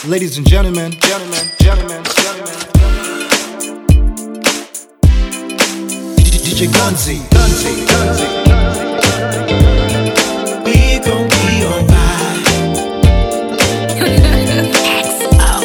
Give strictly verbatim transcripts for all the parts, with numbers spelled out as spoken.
Ladies and gentlemen, gentlemen, gentlemen, gentlemen. D J Gunzy, Gunzy, Gunzy. We gon' be alright. X O.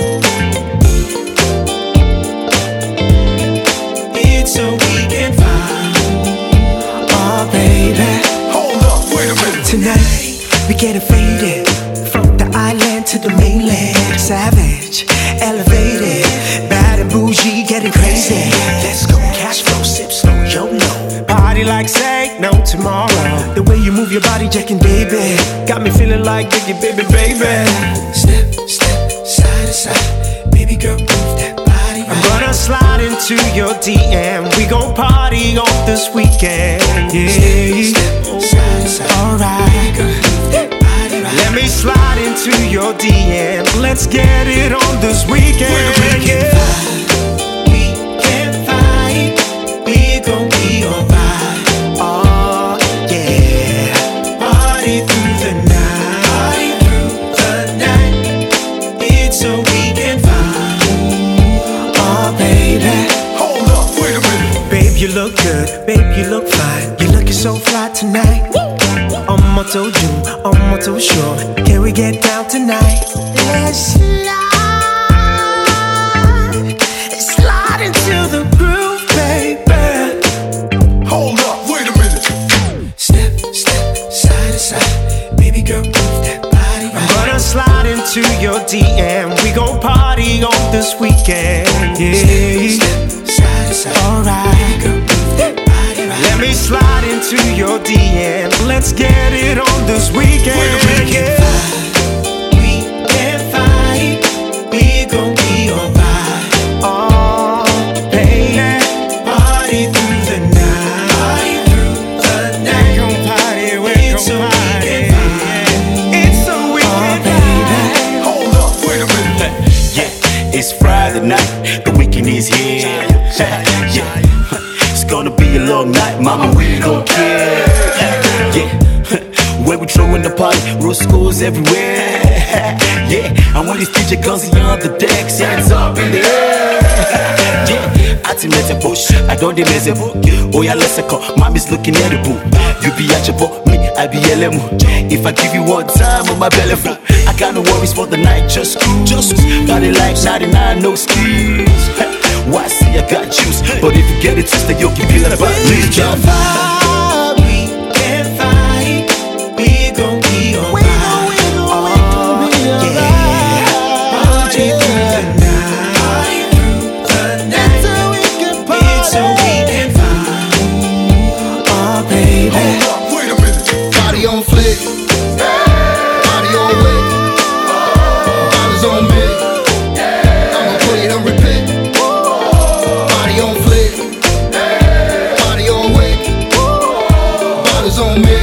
It's a weekend vibe. Oh baby, Hold up, wait a minute. tonight we getting faded. From the island to the mainland. Savage, elevated, bad and bougie, getting crazy. Let's go, cash flow, sip slow, YOLO. Party like say no tomorrow. The way you move your body, jacking, baby, got me feeling like Biggie, baby, baby. Step, step, side to side, baby girl, move that body right. I'm gonna slide into your D M. We gon' party on this weekend. Yeah, step, step, side to side, alright. Baby girl, move that body right. Let me slide into your D M. Let's get it on this weekend. We can fight, we can fight. We gon' be alright. Oh yeah. Party through the night. Party through the night. It's a weekend vibe. Oh baby. Hold up, wait a minute. Babe, you look good. Babe, you look fine. You're looking so fly tonight. I'm not so due, I'm not so sure. Can we get down tonight? Let's slide, slide into the groove, baby. Hold up, wait a minute. Step, step, side to side, baby girl, move that body right. I'm gonna slide into your D M. We gon' party on this weekend. Yeah, step, step, side to side, alright. Baby girl, move that body right. Let me slide into your D M. Let's get it on this weekend. We can fight, we can fight. We gon' be alright. Oh, baby, party through the night. Party through the night. We gon' party, we gon' party. It's a weekend vibe. Hold up, wait a minute. Yeah, it's Friday night, the weekend is here. Yeah, it's gonna be a long night, mama, we don't care. Yeah, when we throwing the party, Roscoe's everywhere. Yeah, and when this D J comes on the decks, hands up in the air. Yeah, I think let's push, I don't demand a book. Oh yeah, let's go, mommy's looking at the book. You be at your book, me, I be L M. If I give you one time on my belly full, I got no worries for the night, just cruise. Just got it like ninety-nine, no excuse. Why see I got juice, but if you get it twisted, you'll keep it like a We can fight, we can fight. We gon' be alright. Oh yeah, party through the night. Party through the night. It's a weekend party. It's a weekend vibe. Oh baby. Hold up, wait a minute. Body on flick, body on wet, bottles on me. I'ma put it on repeat. Body on flick, body on wet, bottles on me.